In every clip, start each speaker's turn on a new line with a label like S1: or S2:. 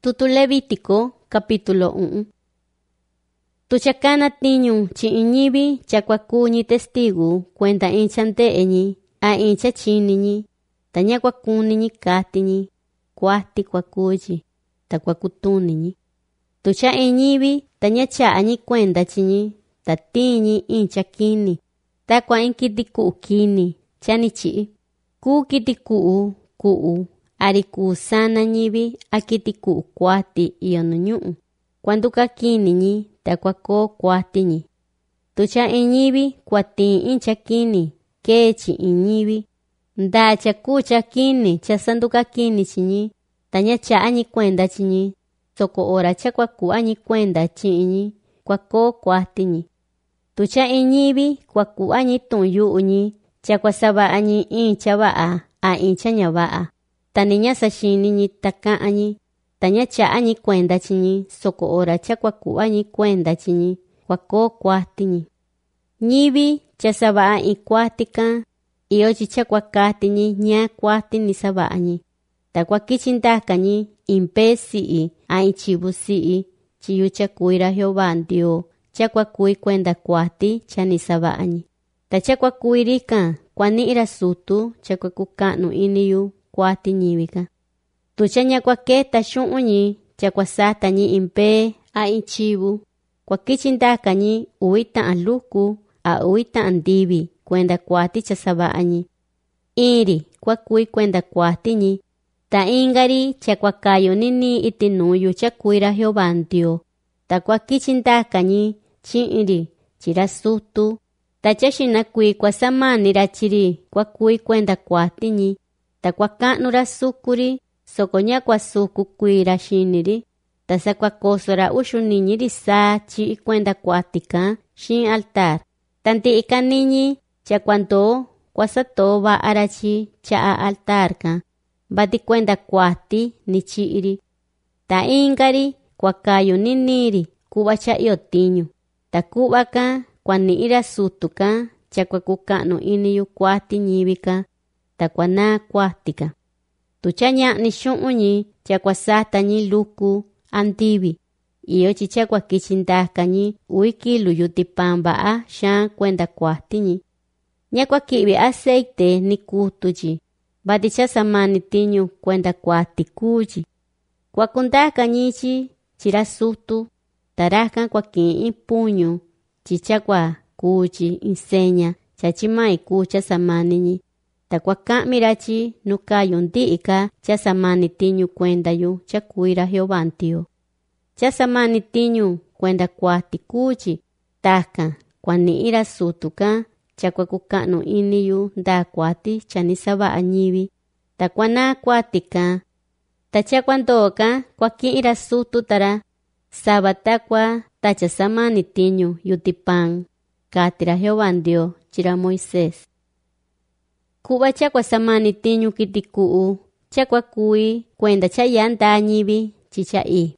S1: Tutu Levítico, capítulo 1. Tuchakana tiñu chi iñibi chakwakuñi testigu cuenta inchanteñi a incha chiniñi, taña kwakuniñi katiñi, kwati kwakuji, ta kwakutuniñi. Tucha iñibi taña chaañi cuenta chiñi, ta tiñi incha kini, ta kwa inkiti kuu kini, chani chi. Ku kiti kuu, ari kuu sana ñibi a kiti kuu kwati iyo nuñuu. Cuando ka kiniñi, ta kwako kwatiñi. Tucha iñibi kwati incha kini, kechi iñibi. Nda chakucha kini, chasanduka kini chiñi, taña chaañi cuenta chiñi. Soko ora chakwakuañi cuenta chiñi, kwako kwatiñi. Tucha iñibi kwakuañi tunyuuñi, chakwasabaañi incha baa a incha ñabaa. Taniña sashiniñi takaañi, taña chaañi cuenta chiñi, soko ora chakwakuañi cuenta chiñi, kwako kwatiñi. Ñibi chasabaa ikwatika, iyo chichakwakatiñi ña kwatini sabaañi. Takwakichintaakañi impe si'i a ichibu si'i, chiyucha kuira Jehová Dios, chakwakui cuenta kwati chani sabaañi. Tachakwakuirika kwani'ira sutu chakwakuka'nu iniyu kwati ñibika. Tucha ña kwaketa xu'uñi chakwasatañi impe a ichibu, kwakichintaakañi uwi ta'an luku a uwi ta'an divi cuenta kwati chasabaañi. Iri kwakui cuenta kwatiñi, ta ingari chakwakayo nini itinuyu chakuira Jehová Dios, ta kwakichintaakañi chi'iri chira sutu, ta chashinakui kwasamanira chiri kwakui cuenta kwatiñi, ta kwaka'nura sukuri, soko ña kwasuku kuira xiniri, ta sakwakosora uxuniñiri saa chi'i cuenta kwatika xin altar. Tanti'ika niñi chakwando kwasato ba'arachi cha'a altarka, bati cuenta kwati ni chi'iri. Ta ingari kwakayo niniri kuba cha iyo tiñu, ta kubaka kwani'ira sutuka chakwakuka'nu iniyu kwati ñibika, ta kwana kwatika. Tucha ña'ni xu'uñi chakwasatañi luku andivi, iyo chichakwakichintaakañi uwi kilu yutipan ba'a xan cuenta kwatiñi. Ña kwaki'vi aceite ni kutuchi, bati chasamani tiñu cuenta kwati kuchi. Kwakuntaakañichi chira sutu, tarajkan kwaki'i puñu, chichakwa kuchi inseña chachimai ku chasamaniñi. Ta kwaka'mirachi nukayo ndi'ika chasamani tiñu cuentayu chakuira Jehová Dios. Chasamani tiñu cuenta kwati kuchi, taka kwani'ira sutuka chakwakuka'nu iniyu nda kwati chani saba'a ñibi, ta kwana kwatika. Ta chakwandoka kwaki'ira sutu tara, sabatakwa ta chasamani tiñu yutipan, katira Jehová Dios chira Moisés. Kuba chakwasamani tiñu kiti kuu, chakwakui cuenta chayanda ñibi chicha'i.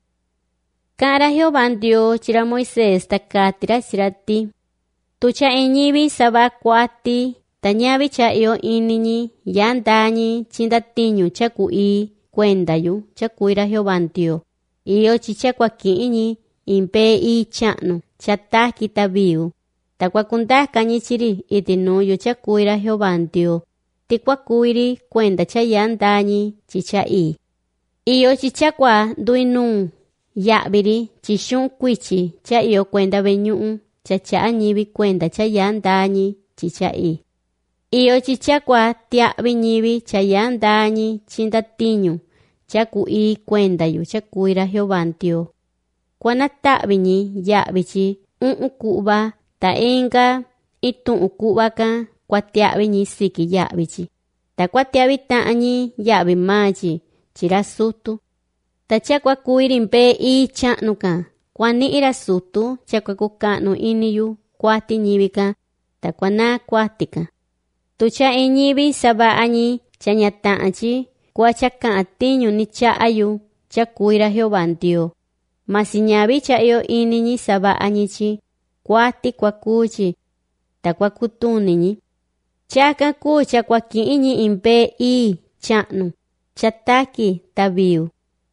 S1: Kara Jehová Dios chira Moisés ta katira chirati. Tucha iñibi saba kwati, ta ñabi cha'iyo iniñi yandañi chinda tiñu chakui cuentayu chakuira Jehová Dios. Iyo chichakwaki'iñi impe i cha'nu chataki tabiu. Ta kwakuntaakañi chiri itinuyu chakuira Jehová Dios, tikwakuiri cuenta chayandañi chicha'i. Iyo chichakwa duinu ya'viri chixun kuichi cha iyo cuenta veñu'u chacha'a ñibi cuenta chayandañi chicha'i. Iyo chichakwa tia'vi ñibi chayandañi chinda tiñu chaku'i cuentayu chakuira Jehová Dios. Kwanata'viñi ya'vichi ku'va, ta inga itu'u ku'vaka kwatia'viñi siki ya'vichi, ta kwatia'vi ta'añi ya'vi machi chira sutu. Ta chakwakuiri mpe i cha'nuka, kwani'ira sutu chakwakuka'nu iniyu kwati ñibika, ta kwana kwatika. Tucha iñibi saba'añi chañata'achi kwachaka'a tiñu ni cha'ayu chakuira Jehová Dios. Masiñabi cha'iyo iniñi saba'añichi kwati kwakuchi, ta kwakutuniñi. Chaka ku chakwaki'iñi impe i cha'nu, chataki tabiu.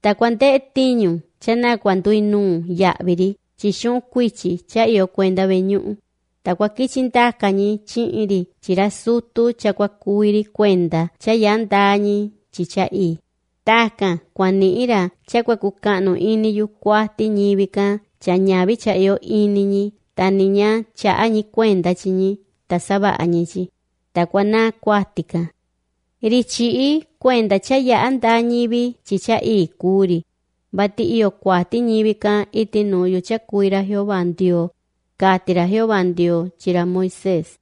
S1: Ta cuante tiñu chana cuando inu ya viri chishun cuichi cha iyo cuenda veñu. Ta cuakichinta cañi chiiri chira sutu cha cuacuiri cuenda cha yandañi chicha i. Taka cuaniira cha cuacucano ini yu cuati ñivika cha ñavi cha iyo iniñi ta niña cha añi cuenda chiñi ta saba añichi. Ta cuana cuatica. Richi cuenda cha ya anda ñivi chicha i curi. Bati iyo cuati ñivika iti nuyu cha cuira Jehová Dios. Catira Jehová Dios chira Moisés.